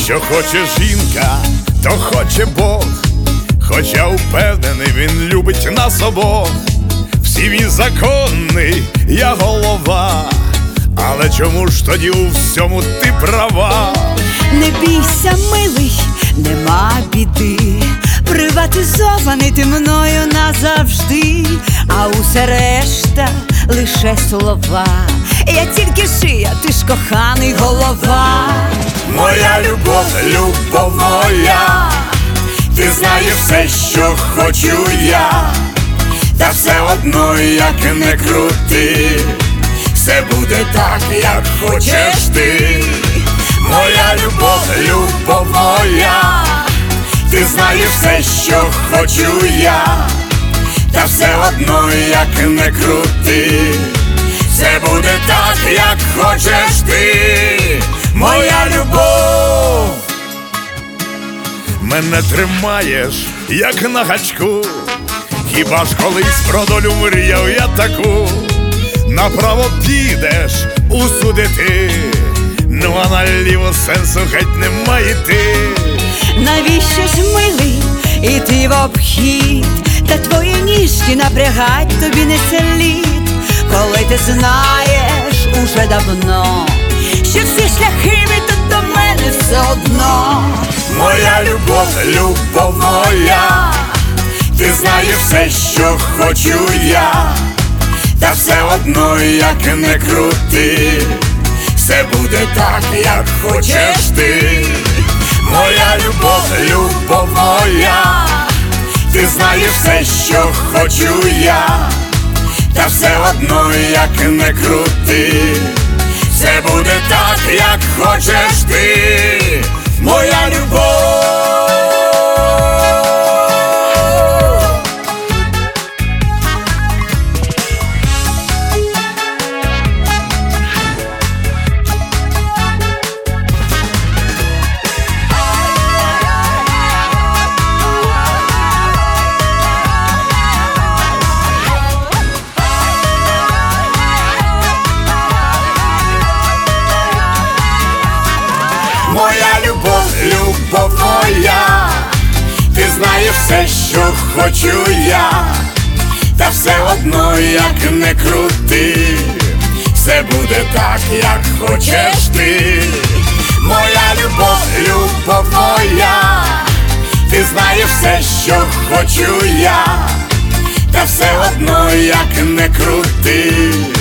Що хоче жінка, то хоче Бог, хоча впевнений, він любить нас обох. Всі він законний, я голова, але чому ж тоді у всьому ти права? Не бійся, милий, нема біди, приватизований ти мною назавжди, а усе решта лише слова. Я тільки шия, ти ж коханий голова. Моя любов, любов моя, ти знаєш все, що хочу я, та все одно, як не крути, все буде так, як хочеш ти. Моя любов, любов моя, ти знаєш все, що хочу я, та все одно, як не крути, все буде так, як хочеш ти. Моя любов, мене тримаєш, як на гачку, хіба ж колись про долю мріяв я таку? Направо підеш усюди ти, ну а наліво сенсу геть нема йти. Навіщо ж, милий, іти в обхід, та твої ніжки напрягать тобі не слід, коли ти знаєш уже давно, що всі шляхи ведуть до мене все одно. Моя любов, любов моя, ти знаєш все, що хочу я, та все одно, як не крути, все буде так, як хочеш ти. Моя любов, любов моя, ти знаєш все, що хочу я, та все одно, як не крути, все буде так, як хочеш ти. Моя любов. Моя любов, любов моя, ти знаєш все, що хочу я, та все одно, як не крути, все буде так, як хочеш ти. Моя любов, любов моя, ти знаєш все, що хочу я, та все одно, як не крути,